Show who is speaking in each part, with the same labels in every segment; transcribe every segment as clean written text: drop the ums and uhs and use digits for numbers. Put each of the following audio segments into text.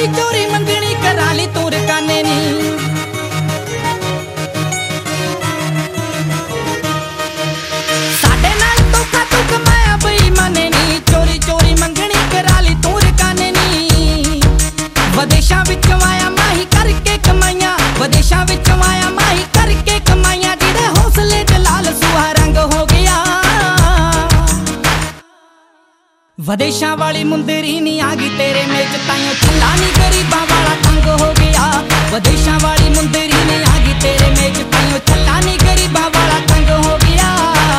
Speaker 1: चोरी चोरी मंगनी करा ली तू रकाने नी। साडे नाल धोखा तू कमाया बेईमाने नी, चोरी चोरी मंगनी करा ली तू रकाने नी। विदेशां विचों आया माही करके कमाइयां, विदेशां विचों आया माही करके कमाइयां। जिहदे हौसले च लाल सूहा रंग हो गया। विदेशां वाली मुंदरी नी आ गई तेरे मेच, ताइयों छल्ला नी गरीबां वाला तंग हो गया। विदेशां वाली मुंदरी नी आ गई तेरे मेच, ताइयों छल्ला नी गरीबां वाला तंग हो गया।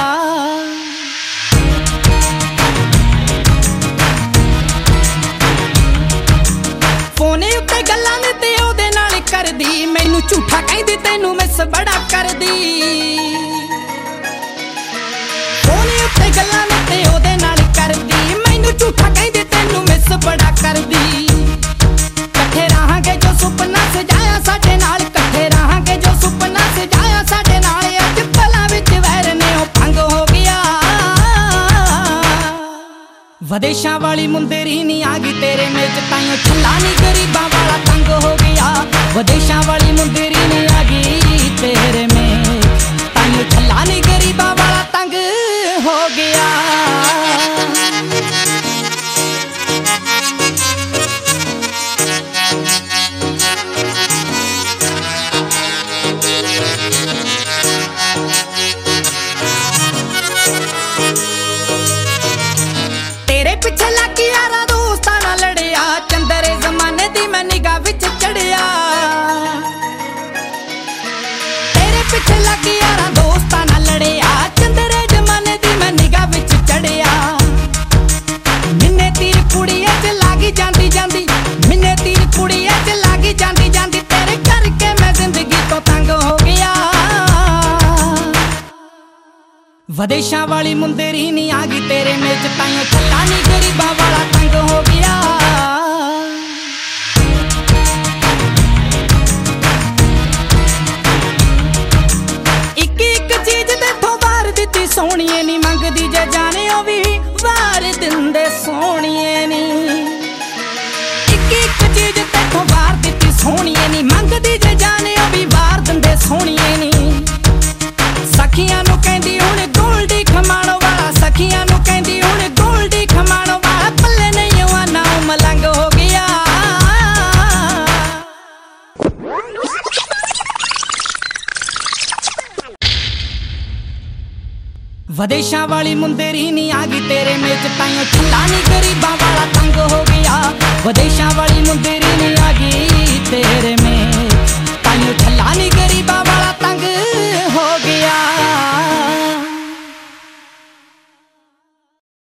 Speaker 1: फोने उत्ते गल्लां ने ते ओहदे नाल करदी, मैनू झूठा कहदी तैनू मिस बड़ा करदी। फोने उत्ते गल्लां ने ते ओहदे नाल करदी, मैनू झूठा कहदी तैनू मिस बड़ा करदी। कट्ठे रहांगे जो सुपना सजाया साडे नाल, कट्ठे रहांगे जो सुपना सजाया साडे नाल। अज पलां विच वैर ने ओ भंग हो गया। विदेशां वाली मुंदरी नी आ गई तेरे मेच, ताइयों छल्ला नी गरीबां वाला तंग हो गया। विदेशां वाली मुंदरी नी आ गई तेरे मेच, ताइयों छल्ला नी गरीबां वाला तंग हो गया। तेरे पिछे लग यारा दोस्तां नाल लड़िया, चंदरे जमाने दी मैं निगाह विच चढ़िया। तेरे पिछे लग यारा दोस्तां नाल लड़िया, चंदरे जमाने दी मैं निगाह विच चढ़िया। मिन्ने तीर कुड़िए च लागी जांदी जांदी, मिन्ने तीर कुड़िए च लागी जांदी जांदी। तेरे करके मैं जिंदगी तो तंग हो गया। विदेशां वाली मुंदरी नी आ गई तेरे मेच, ताइयों छल्ला नी गरीबां वाला तंग हो गया। इक इक चीज तेथों वार दित्ती सोहणिए नी, मंगदी जे जाने ओ भी वार दिंदे सोहणिए नी। इक इक चीज तेथों वार दित्ती सोहणिए नी, मंगदी जे जाने ओ भी वार दिंदे सोहणिए नी। सखियां नू कहंदी हुण गोल्डी खमाणो वाला, सखियां नू कहंदी हुण गोल्डी खमाणो वाला। पल्ले नहीं हुआ ना मलंग हो गया। विदेशां वाली मुंदरी नी आ गई तेरे मेच, ताइयों छल्ला नी गरीबां वाला तंग हो गया। विदेशां वाली मुंदरी नी आ गई